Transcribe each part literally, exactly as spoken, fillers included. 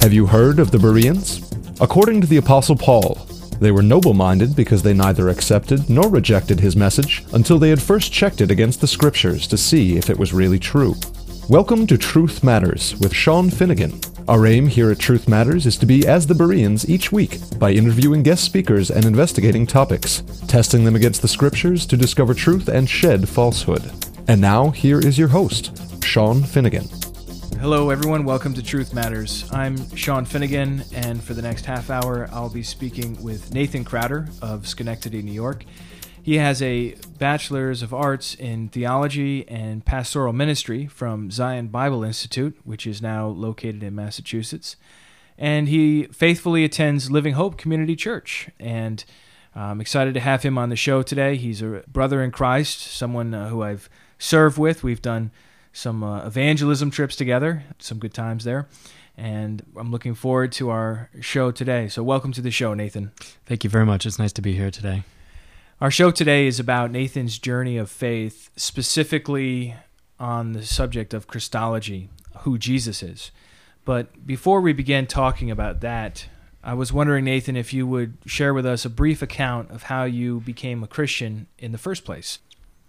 Have you heard of the Bereans? According to the Apostle Paul, they were noble-minded because they neither accepted nor rejected his message until they had first checked it against the Scriptures to see if it was really true. Welcome to Truth Matters with Sean Finnegan. Our aim here at Truth Matters is to be as the Bereans each week by interviewing guest speakers and investigating topics, testing them against the Scriptures to discover truth and shed falsehood. And now, here is your host, Sean Finnegan. Hello everyone, welcome to Truth Matters. I'm Sean Finnegan, and for the next half hour I'll be speaking with Nathan Crowder of Schenectady, New York. He has a Bachelor's of Arts in Theology and Pastoral Ministry from Zion Bible Institute, which is now located in Massachusetts. And he faithfully attends Living Hope Community Church, and I'm excited to have him on the show today. He's a brother in Christ, someone uh, who I've served with. We've done some uh, evangelism trips together, some good times there, and I'm looking forward to our show today. So welcome to the show, Nathan. Thank you very much. It's nice to be here today. Our show today is about Nathan's journey of faith, specifically on the subject of Christology, who Jesus is. But before we begin talking about that, I was wondering, Nathan, if you would share with us a brief account of how you became a Christian in the first place.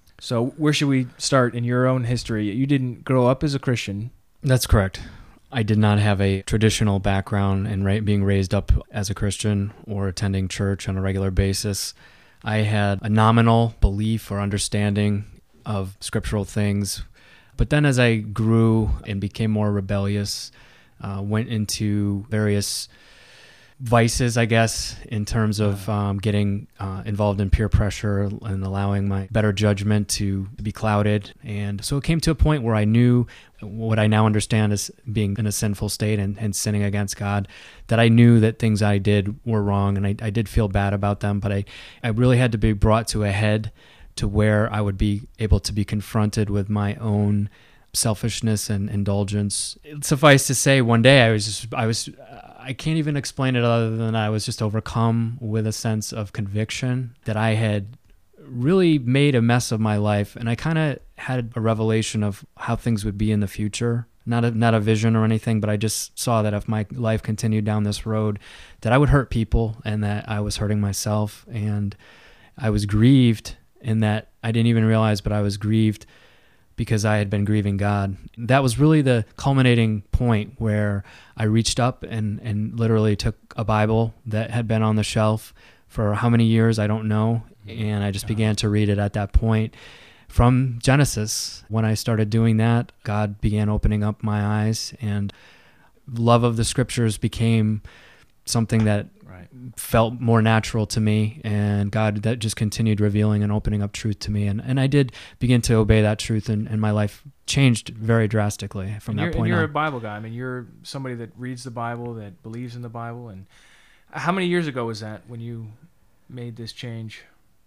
So where should we start in your own history? You didn't grow up as a Christian. That's correct. I did not have a traditional background in ra- being raised up as a Christian or attending church on a regular basis. I had a nominal belief or understanding of scriptural things. But then as I grew and became more rebellious, uh, went into various vices, I guess, in terms of um, getting uh, involved in peer pressure and allowing my better judgment to be clouded. And so it came to a point where I knew what I now understand as being in a sinful state and, and sinning against God, that I knew that things I did were wrong, and I, I did feel bad about them, but I, I really had to be brought to a head to where I would be able to be confronted with my own selfishness and indulgence. Suffice to say, one day I was just, I was, I can't even explain it other than I was just overcome with a sense of conviction that I had really made a mess of my life, and I kind of had a revelation of how things would be in the future. Not a, not a vision or anything, but I just saw that if my life continued down this road, that I would hurt people and that I was hurting myself, and I was grieved in that I didn't even realize, but I was grieved because I had been grieving God. That was really the culminating point where I reached up and, and literally took a Bible that had been on the shelf for how many years, I don't know, and I just began to read it at that point. From Genesis, when I started doing that, God began opening up my eyes, and love of the Scriptures became something that right. felt more natural to me, and God that just continued revealing and opening up truth to me, and, and I did begin to obey that truth, and, and my life changed very drastically from and that you're, point and you're on. a Bible guy. I mean, you're somebody that reads the Bible, that believes in the Bible, and how many years ago was that when you made this change?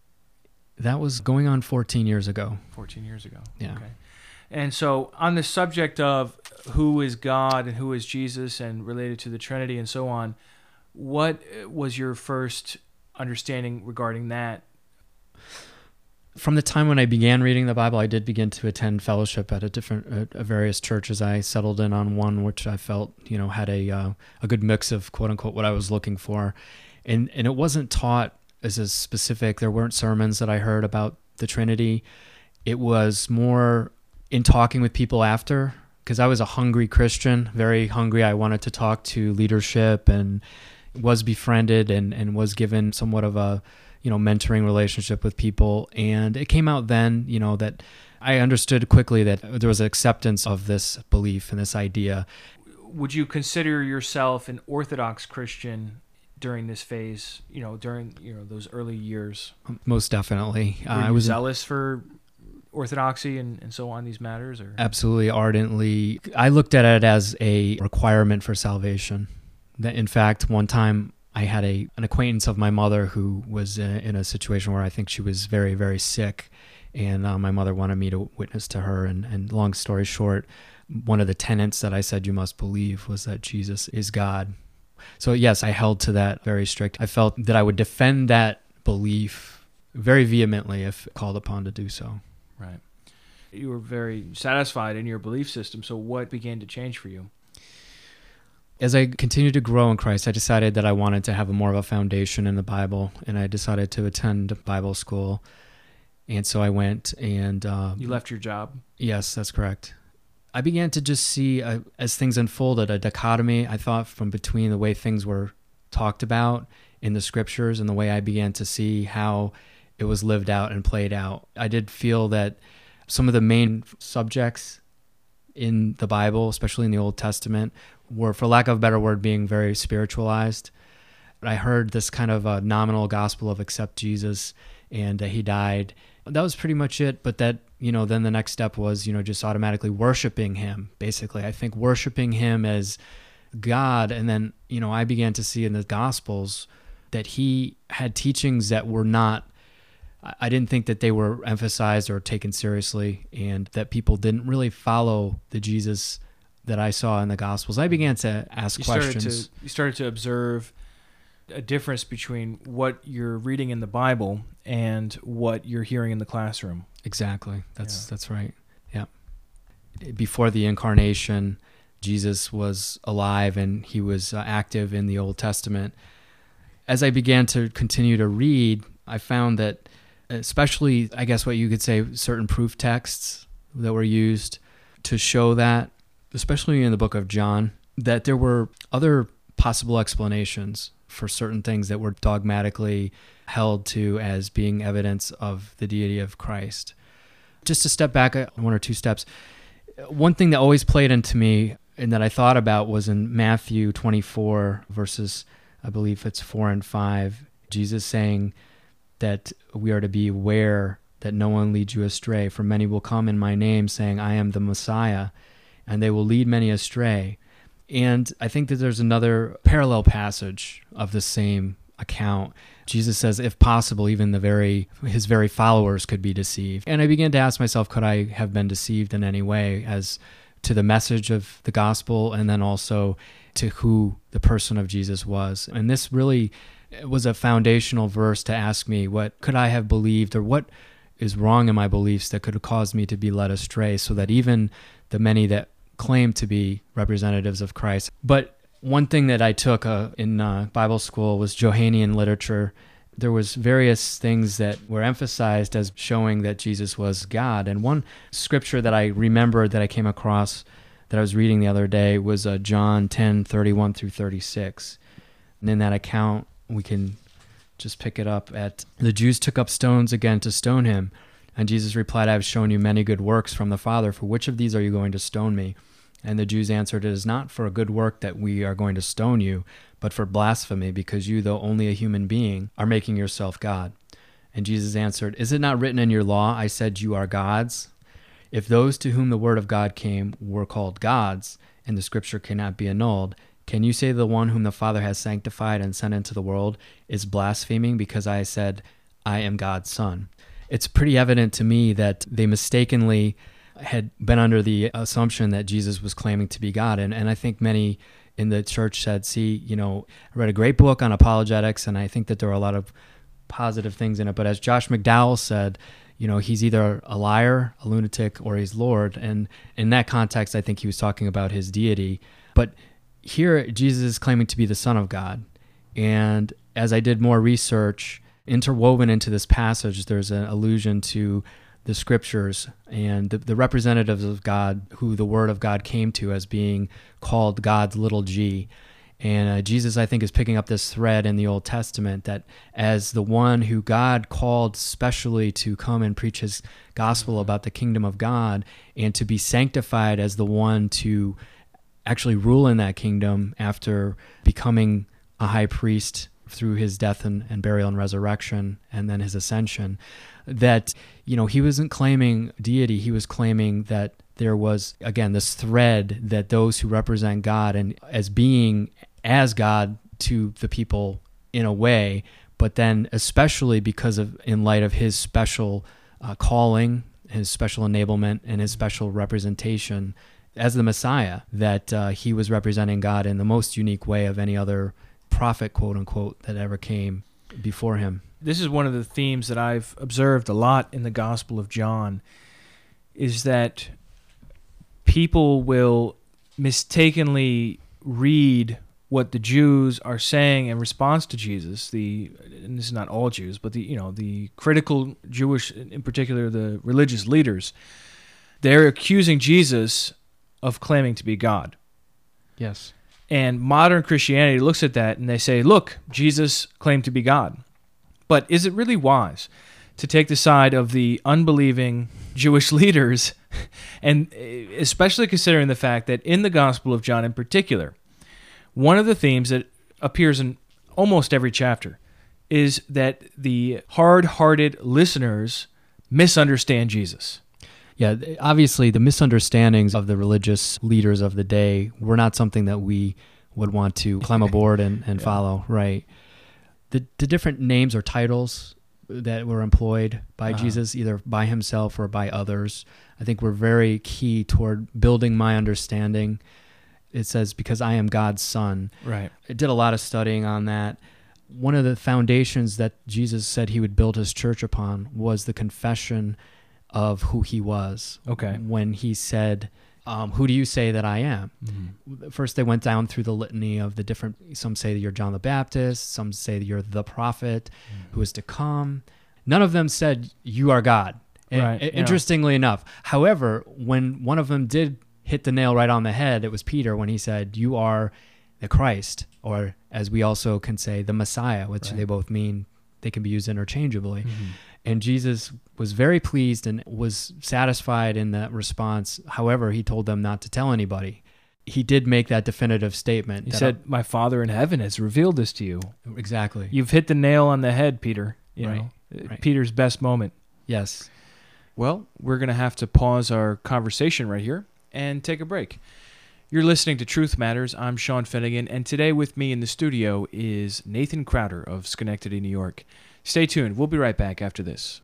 That was going on fourteen years ago. fourteen years ago. Yeah. Okay. And so on the subject of who is God and who is Jesus and related to the Trinity and so on, what was your first understanding regarding that? From the time when I began reading the Bible, I did begin to attend fellowship at a different, at various churches. I settled in on one which I felt, you know, had a uh, a good mix of quote unquote what I was looking for, and and it wasn't taught as a specific. There weren't sermons that I heard about the Trinity. It was more in talking with people after, because I was a hungry Christian, very hungry. I wanted to talk to leadership and was befriended and, and was given somewhat of a, you know, mentoring relationship with people. And it came out then, you know, that I understood quickly that there was acceptance of this belief and this idea. Would you consider yourself an Orthodox Christian during this phase, you know, during, you know, those early years? Most definitely. Were uh, you I was zealous for orthodoxy and, and so on, these matters? Or absolutely ardently. I looked at it as a requirement for salvation. That, in fact, one time I had a an acquaintance of my mother who was in, in a situation where I think she was very, very sick, and uh, my mother wanted me to witness to her. And, and long story short, one of the tenets that I said you must believe was that Jesus is God. So yes, I held to that very strict. I felt that I would defend that belief very vehemently if called upon to do so. Right. You were very satisfied in your belief system, so what began to change for you? As I continued to grow in Christ, I decided that I wanted to have a more of a foundation in the Bible, and I decided to attend Bible school. And so I went and... Uh, you left your job? Yes, that's correct. I began to just see, uh, as things unfolded, a dichotomy, I thought, from between the way things were talked about in the scriptures and the way I began to see how it was lived out and played out. I did feel that some of the main subjects in the Bible, especially in the Old Testament, were, for lack of a better word, being very spiritualized. I heard this kind of a nominal gospel of accept Jesus and uh, he died. That was pretty much it, but that, you know, then the next step was, you know, just automatically worshiping him, basically. I think worshiping him as God, and then, you know, I began to see in the Gospels that he had teachings that were not, I didn't think that they were emphasized or taken seriously, and that people didn't really follow the Jesus that I saw in the Gospels. I began to ask you questions. Started to, you started to observe a difference between what you're reading in the Bible and what you're hearing in the classroom. Exactly. That's yeah. that's right. Yeah. Before the incarnation, Jesus was alive and he was uh, active in the Old Testament. As I began to continue to read, I found that especially, I guess what you could say, certain proof texts that were used to show that, especially in the book of John, that there were other possible explanations for certain things that were dogmatically held to as being evidence of the deity of Christ. Just to step back one or two steps, one thing that always played into me and that I thought about was in Matthew twenty-four, verses, I believe it's four and five, Jesus saying that we are to be aware that no one leads you astray, for many will come in my name saying, I am the Messiah, and they will lead many astray. And I think that there's another parallel passage of the same account. Jesus says, if possible, even the very his very followers could be deceived. And I began to ask myself, could I have been deceived in any way as to the message of the gospel, and then also to who the person of Jesus was? And this really was a foundational verse to ask me, what could I have believed, or what is wrong in my beliefs that could have caused me to be led astray, so that even the many that claim to be representatives of Christ. But one thing that I took uh, in uh, Bible school was Johannine literature. There was various things that were emphasized as showing that Jesus was God. And one scripture that I remembered that I came across that I was reading the other day was uh, John ten, thirty-one through thirty-six. And in that account, we can just pick it up at, the Jews took up stones again to stone him. And Jesus replied, I have shown you many good works from the Father. For which of these are you going to stone me? And the Jews answered, it is not for a good work that we are going to stone you, but for blasphemy, because you, though only a human being, are making yourself God. And Jesus answered, is it not written in your law, I said you are gods? If those to whom the word of God came were called gods, and the scripture cannot be annulled, can you say the one whom the Father has sanctified and sent into the world is blaspheming because I said, I am God's son? It's pretty evident to me that they mistakenly had been under the assumption that Jesus was claiming to be God. And, and I think many in the church said, see, you know, I read a great book on apologetics, and I think that there are a lot of positive things in it. But as Josh McDowell said, you know, he's either a liar, a lunatic, or he's Lord. And in that context, I think he was talking about his deity. But here, Jesus is claiming to be the Son of God. And as I did more research, interwoven into this passage, there's an allusion to the scriptures and the, the representatives of God who the word of God came to as being called God's little g. And uh, Jesus, I think, is picking up this thread in the Old Testament that as the one who God called specially to come and preach his gospel about the kingdom of God and to be sanctified as the one to actually rule in that kingdom after becoming a high priest through his death and, and burial and resurrection and then his ascension, that, you know, he wasn't claiming deity. He was claiming that there was, again, this thread that those who represent God and as being as God to the people in a way, but then especially because of, in light of his special uh, calling, his special enablement, and his special representation as the Messiah, that uh, he was representing God in the most unique way of any other prophet, quote unquote, that ever came before him. This is one of the themes that I've observed a lot in the Gospel of John, is that people will mistakenly read what the Jews are saying in response to Jesus, the and this is not all Jews, but the you know the critical Jewish, in particular the religious leaders, they're accusing Jesus of claiming to be God. Yes. And modern Christianity looks at that and they say, look, Jesus claimed to be God. But is it really wise to take the side of the unbelieving Jewish leaders, and especially considering the fact that in the Gospel of John in particular, one of the themes that appears in almost every chapter is that the hard-hearted listeners misunderstand Jesus. Yeah, obviously the misunderstandings of the religious leaders of the day were not something that we would want to climb aboard and, and yeah. follow, right? The, the different names or titles that were employed by uh-huh. Jesus, either by himself or by others, I think were very key toward building my understanding. It says, because I am God's son. Right. I did a lot of studying on that. One of the foundations that Jesus said he would build his church upon was the confession of who he was. Okay. When he said, um, who do you say that I am? Mm-hmm. First, they went down through the litany of the different, some say that you're John the Baptist, some say that you're the prophet mm-hmm. who is to come. None of them said, you are God. Right. And, interestingly yeah. enough. However, when one of them did hit the nail right on the head, it was Peter when he said, you are the Christ, or as we also can say, the Messiah, which right. they both mean, they can be used interchangeably. Mm-hmm. And Jesus was very pleased and was satisfied in that response. However, he told them not to tell anybody. He did make that definitive statement. He said, my Father in heaven has revealed this to you. Exactly. You've hit the nail on the head, Peter. You right. know, right. Peter's best moment. Yes. Well, we're going to have to pause our conversation right here and take a break. You're listening to Truth Matters. I'm Sean Finnegan, and today with me in the studio is Nathan Crowder of Schenectady, New York. Stay tuned. We'll be right back after this.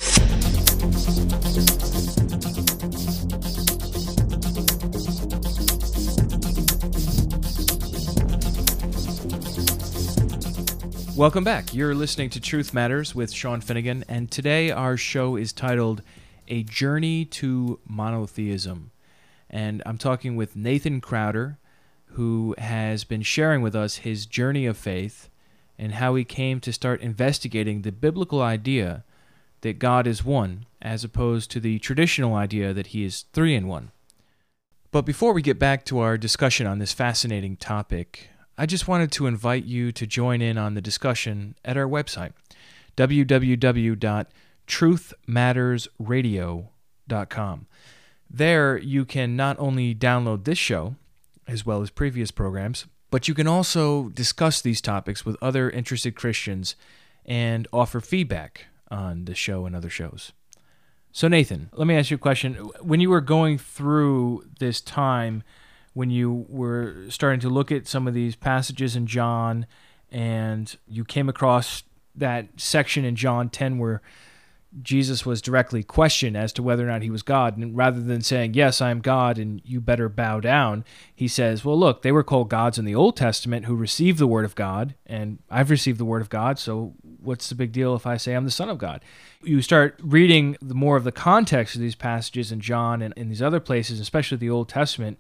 Welcome back. You're listening to Truth Matters with Sean Finnegan, and today our show is titled A Journey to Monotheism. And I'm talking with Nathan Crowder, who has been sharing with us his journey of faith and how he came to start investigating the biblical idea that God is one, as opposed to the traditional idea that he is three in one. But before we get back to our discussion on this fascinating topic, I just wanted to invite you to join in on the discussion at our website, w w w dot truth matters radio dot com. There, you can not only download this show, as well as previous programs, but you can also discuss these topics with other interested Christians and offer feedback on the show and other shows. So Nathan, let me ask you a question. When you were going through this time, when you were starting to look at some of these passages in John, and you came across that section in John ten where Jesus was directly questioned as to whether or not he was God, and rather than saying, yes, I am God, and you better bow down, he says, well, look, they were called gods in the Old Testament who received the Word of God, and I've received the Word of God, so what's the big deal if I say I'm the Son of God? You start reading the more of the context of these passages in John and in these other places, especially the Old Testament.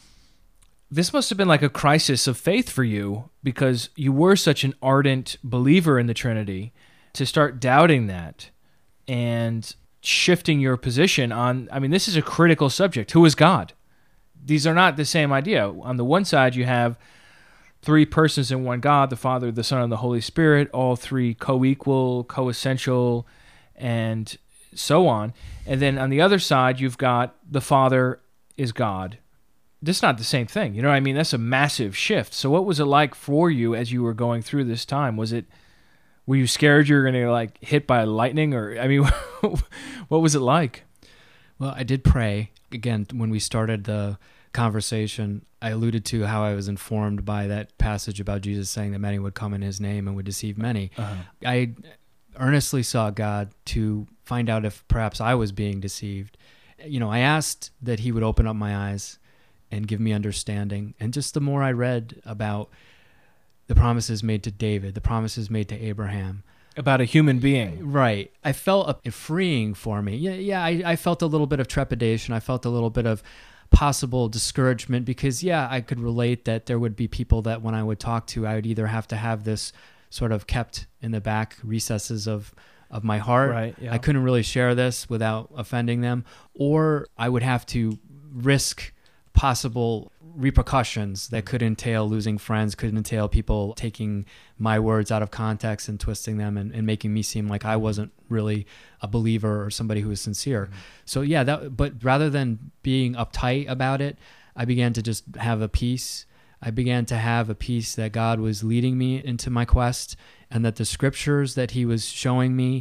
This must have been like a crisis of faith for you, because you were such an ardent believer in the Trinity, to start doubting that and shifting your position on, I mean, this is a critical subject. Who is God? These are not the same idea. On the one side, you have three persons in one God, the Father, the Son, and the Holy Spirit, all three co-equal, co-essential, and so on. And then on the other side, you've got the Father is God. This is not the same thing. You know what I mean? That's a massive shift. So what was it like for you as you were going through this time? Was it, were you scared you were going to like hit by lightning? Or, I mean, what was it like? Well, I did pray. Again, when we started the conversation, I alluded to how I was informed by that passage about Jesus saying that many would come in his name and would deceive many. Uh-huh. I earnestly sought God to find out if perhaps I was being deceived. You know, I asked that he would open up my eyes and give me understanding. And just the more I read about the promises made to David, the promises made to Abraham. About a human being. Right. I felt a freeing for me. Yeah, yeah. I, I felt a little bit of trepidation. I felt a little bit of possible discouragement because, yeah, I could relate that there would be people that when I would talk to, I would either have to have this sort of kept in the back recesses of, of my heart. Right, yeah. I couldn't really share this without offending them, or I would have to risk possible repercussions that could entail losing friends, could entail people taking my words out of context and twisting them and, and making me seem like I wasn't really a believer or somebody who was sincere. Mm-hmm. So yeah, that, but rather than being uptight about it, I began to just have a peace. I began to have a peace that God was leading me into my quest, and that the scriptures that he was showing me,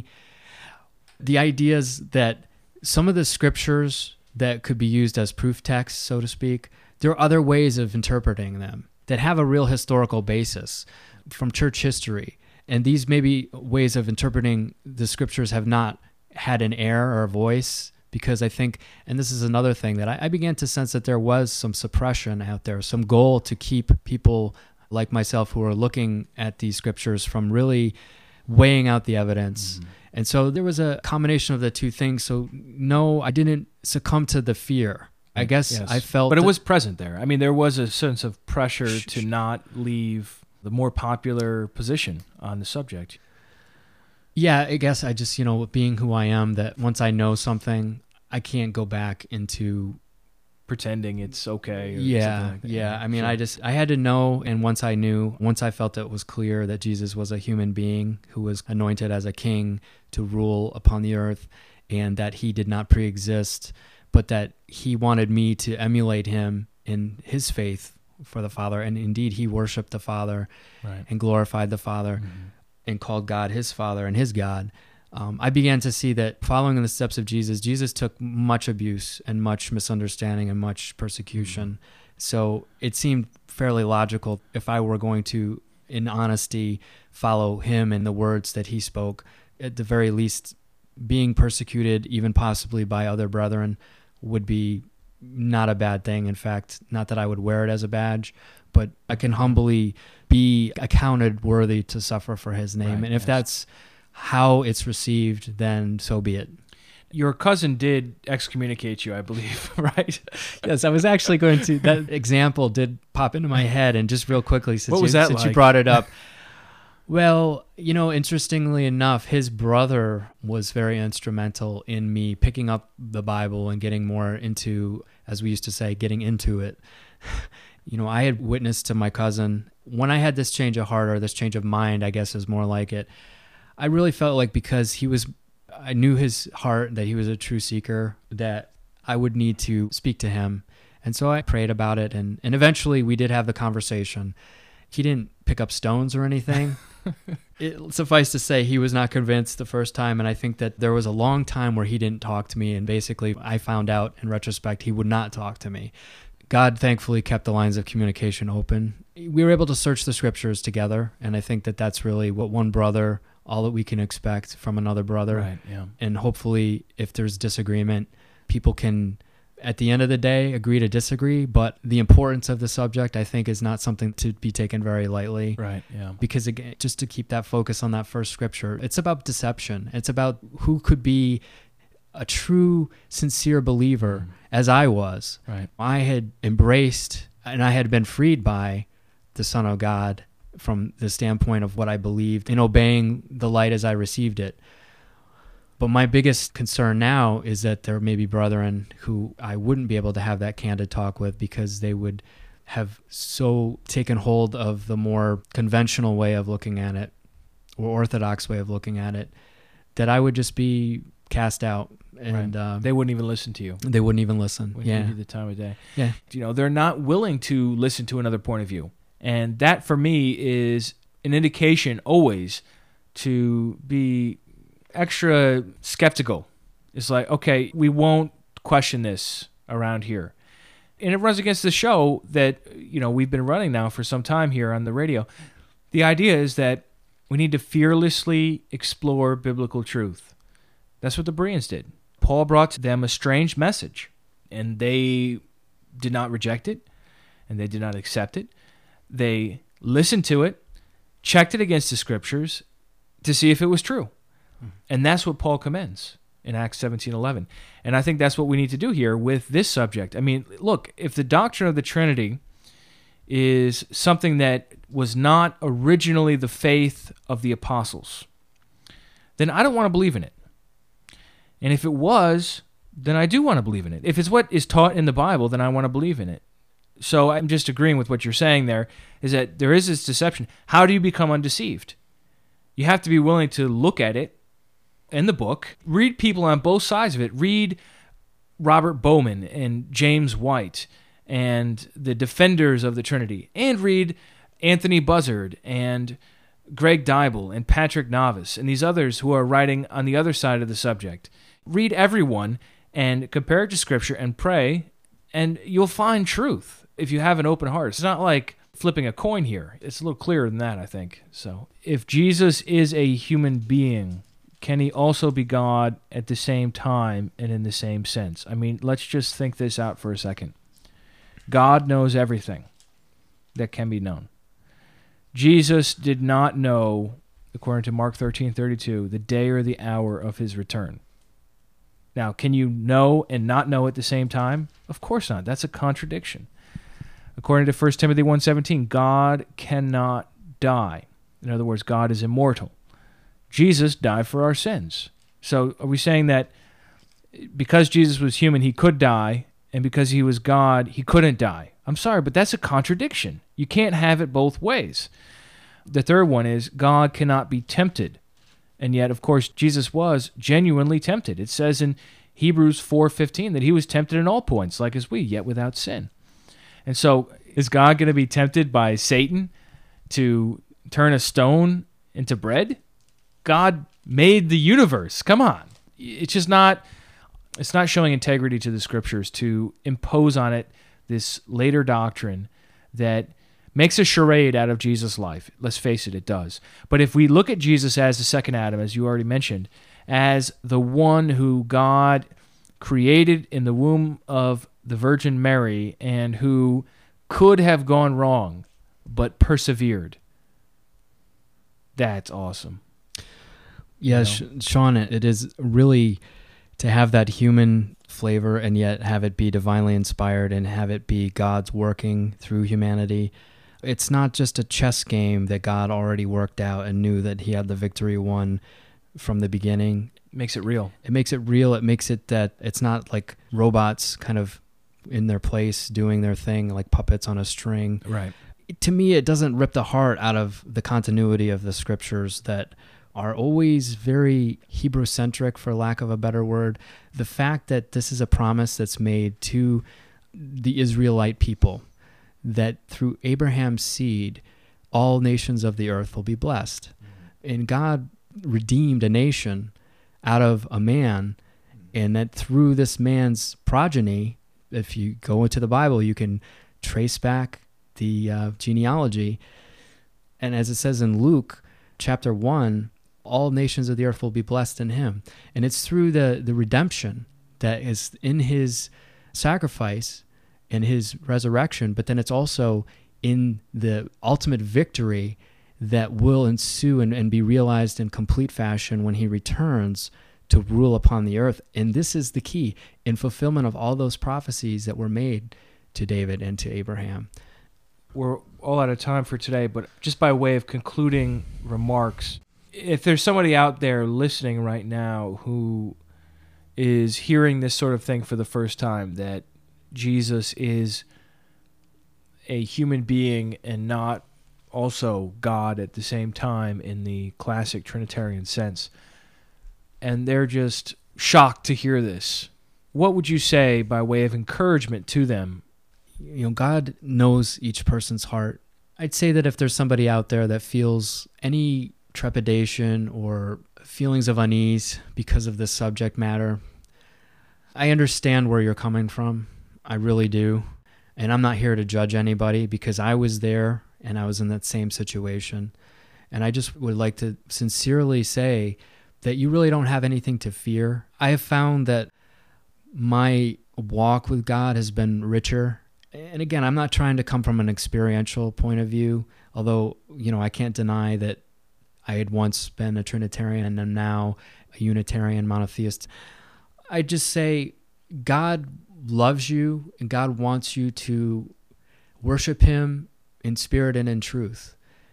the ideas that some of the scriptures that could be used as proof texts, so to speak, there are other ways of interpreting them that have a real historical basis from church history. And these maybe ways of interpreting the scriptures have not had an air or a voice, because I think, and this is another thing, that I, I began to sense that there was some suppression out there, some goal to keep people like myself who are looking at these scriptures from really weighing out the evidence. Mm-hmm. And so there was a combination of the two things. So no, I didn't succumb to the fear. I guess yes. I felt... But it was present there. I mean, there was a sense of pressure sh- to not leave the more popular position on the subject. Yeah, I guess I just, you know, being who I am, that once I know something, I can't go back into... pretending it's okay. Or yeah, like that. yeah. I mean, sure. I just, I had to know, and once I knew, once I felt it was clear that Jesus was a human being who was anointed as a king to rule upon the earth, and that he did not pre-exist, but that he wanted me to emulate him in his faith for the Father, and indeed he worshiped the Father right. and glorified the Father mm-hmm. and called God his Father and his God. Um, I began to see that following in the steps of Jesus, Jesus took much abuse and much misunderstanding and much persecution. Mm-hmm. So it seemed fairly logical, if I were going to, in honesty, follow him and the words that he spoke, at the very least, being persecuted, even possibly by other brethren, would be not a bad thing. In fact, not that I would wear it as a badge, but I can humbly be accounted worthy to suffer for his name. Right, and if yes. that's how it's received, then so be it. Your cousin did excommunicate you, I believe, right? Yes, I was actually going to, that example did pop into my head, and just real quickly, since, what was you, that since like? you brought it up. Well, you know, interestingly enough, his brother was very instrumental in me picking up the Bible and getting more into, as we used to say, getting into it. You know, I had witnessed to my cousin, when I had this change of heart, or this change of mind, I guess is more like it, I really felt like because he was, I knew his heart, that he was a true seeker, that I would need to speak to him. And so I prayed about it, and, and eventually we did have the conversation. He didn't pick up stones or anything. It, suffice to say, he was not convinced the first time, and I think that there was a long time where he didn't talk to me, and basically I found out in retrospect he would not talk to me. God thankfully kept the lines of communication open. We were able to search the scriptures together, and I think that that's really what one brother, all that we can expect from another brother. Right, yeah. And hopefully, if there's disagreement, people can, at the end of the day, agree to disagree, but the importance of the subject, I think, is not something to be taken very lightly. Right, yeah. Because again, just to keep that focus on that first scripture, it's about deception. It's about who could be a true, sincere believer, mm. as I was. Right. I had embraced, and I had been freed by the Son of God from the standpoint of what I believed in obeying the light as I received it. But my biggest concern now is that there may be brethren who I wouldn't be able to have that candid talk with, because they would have so taken hold of the more conventional way of looking at it, or orthodox way of looking at it, that I would just be cast out. And right. uh, they wouldn't even listen to you. They wouldn't even listen. Wouldn't yeah. give you the time of day. Yeah. You know, they're not willing to listen to another point of view. And that, for me, is an indication always to be extra skeptical. It's like, okay, we won't question this around here. And it runs against the show that, you know, we've been running now for some time here on the radio. The idea is that we need to fearlessly explore biblical truth. That's what the Bereans did. Paul brought to them a strange message, and they did not reject it, and they did not accept it. They listened to it, checked it against the scriptures to see if it was true. Mm. And that's what Paul commends in Acts seventeen eleven. And I think that's what we need to do here with this subject. I mean, look, if the doctrine of the Trinity is something that was not originally the faith of the apostles, then I don't want to believe in it. And if it was, then I do want to believe in it. If it's what is taught in the Bible, then I want to believe in it. So I'm just agreeing with what you're saying there, is that there is this deception. How do you become undeceived? You have to be willing to look at it in the book, read people on both sides of it, read Robert Bowman and James White and the defenders of the Trinity, and read Anthony Buzzard and Greg Dybel and Patrick Novice and these others who are writing on the other side of the subject. Read everyone and compare it to Scripture and pray, and you'll find truth if you have an open heart. It's not like flipping a coin here. It's a little clearer than that, I think. So if Jesus is a human being, can he also be God at the same time and in the same sense? I mean, let's just think this out for a second. God knows everything that can be known. Jesus did not know, according to Mark thirteen thirty-two, the day or the hour of his return. Now, can you know and not know at the same time? Of course not. That's a contradiction. According to First Timothy one seventeen, God cannot die. In other words, God is immortal. Jesus died for our sins. So are we saying that because Jesus was human, he could die, and because he was God, he couldn't die? I'm sorry, but that's a contradiction. You can't have it both ways. The third one is God cannot be tempted. And yet, of course, Jesus was genuinely tempted. It says in Hebrews four fifteen that he was tempted in all points, like as we, yet without sin. And so is God going to be tempted by Satan to turn a stone into bread? God made the universe. Come on. It's just not, it's not showing integrity to the Scriptures to impose on it this later doctrine that makes a charade out of Jesus' life. Let's face it, it does. But if we look at Jesus as the second Adam, as you already mentioned, as the one who God created in the womb of the Virgin Mary and who could have gone wrong but persevered, that's awesome. Yeah, You know? Sean, it is really to have that human flavor and yet have it be divinely inspired and have it be God's working through humanity. It's not just a chess game that God already worked out and knew that he had the victory won from the beginning. Makes it real. It makes it real. It makes it that it's not like robots kind of in their place doing their thing like puppets on a string. Right. To me, it doesn't rip the heart out of the continuity of the Scriptures that are always very Hebrew-centric, for lack of a better word. The fact that this is a promise that's made to the Israelite people, that through Abraham's seed, all nations of the earth will be blessed. Mm-hmm. And God redeemed a nation out of a man, and that through this man's progeny, if you go into the Bible, you can trace back the uh, genealogy. And as it says in Luke chapter one, all nations of the earth will be blessed in him. And it's through the, the redemption that is in his sacrifice and his resurrection, but then it's also in the ultimate victory that will ensue and, and be realized in complete fashion when he returns to rule upon the earth. And this is the key in fulfillment of all those prophecies that were made to David and to Abraham. We're all out of time for today, but just by way of concluding remarks, if there's somebody out there listening right now who is hearing this sort of thing for the first time, that Jesus is a human being and not also God at the same time in the classic Trinitarian sense, and they're just shocked to hear this, what would you say by way of encouragement to them? You know, God knows each person's heart. I'd say that if there's somebody out there that feels any trepidation or feelings of unease because of this subject matter, I understand where you're coming from. I really do. And I'm not here to judge anybody because I was there and I was in that same situation. And I just would like to sincerely say that you really don't have anything to fear. I have found that my walk with God has been richer. And again, I'm not trying to come from an experiential point of view, although, you know, I can't deny that I had once been a Trinitarian and am now a Unitarian monotheist. I just say God loves you and God wants you to worship him in spirit and in truth.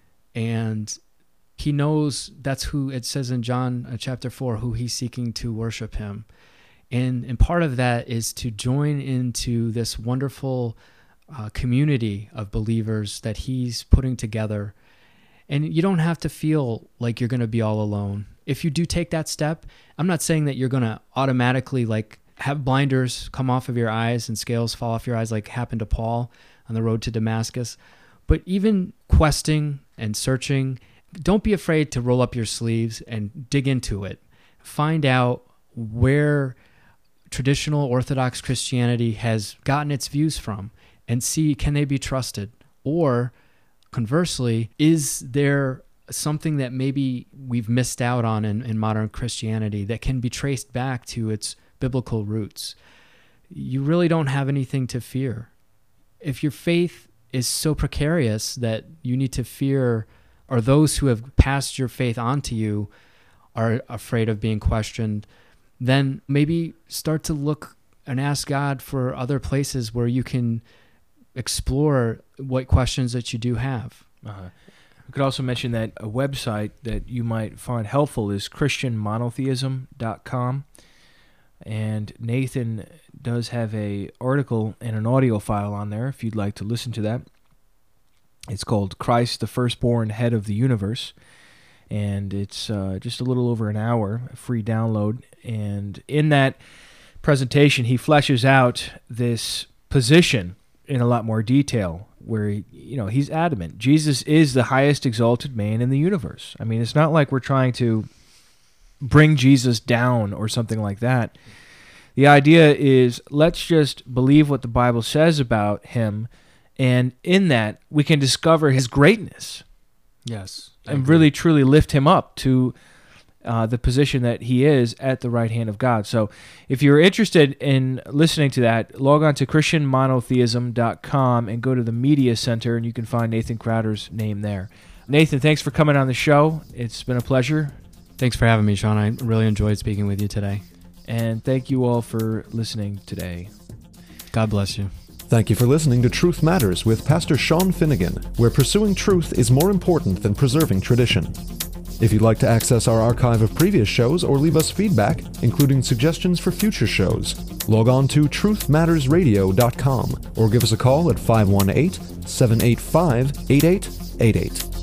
And he knows that's who, it says in John uh, chapter four, who he's seeking to worship him. And, and part of that is to join into this wonderful uh, community of believers that he's putting together. And you don't have to feel like you're going to be all alone. If you do take that step, I'm not saying that you're going to automatically like have blinders come off of your eyes and scales fall off your eyes like happened to Paul on the road to Damascus. But even questing and searching, don't be afraid to roll up your sleeves and dig into it. Find out where traditional Orthodox Christianity has gotten its views from and see, can they be trusted? Or conversely, is there something that maybe we've missed out on in, in modern Christianity that can be traced back to its biblical roots? You really don't have anything to fear. If your faith is so precarious that you need to fear, or those who have passed your faith on to you are afraid of being questioned, then maybe start to look and ask God for other places where you can explore what questions that you do have. Uh-huh. I could also mention that a website that you might find helpful is Christian Monotheism dot com. And Nathan does have a article and an audio file on there if you'd like to listen to that. It's called Christ, the Firstborn Head of the Universe. And it's uh, just a little over an hour, a free download. And in that presentation, he fleshes out this position in a lot more detail, where he, you know, he's adamant Jesus is the highest exalted man in the universe. I mean, it's not like we're trying to bring Jesus down or something like that. The idea is, let's just believe what the Bible says about him, and in that we can discover his greatness. Yes. And really truly lift him up to uh, the position that he is at the right hand of God. So if you're interested in listening to that, log on to Christian Monotheism dot com and go to the Media Center, and you can find Nathan Crowder's name there. Nathan, thanks for coming on the show. It's been a pleasure. Thanks for having me, Sean. I really enjoyed speaking with you today. And thank you all for listening today. God bless you. Thank you for listening to Truth Matters with Pastor Sean Finnegan, where pursuing truth is more important than preserving tradition. If you'd like to access our archive of previous shows or leave us feedback, including suggestions for future shows, log on to truth matters radio dot com or give us a call at five one eight, seven eight five, eight eight eight eight.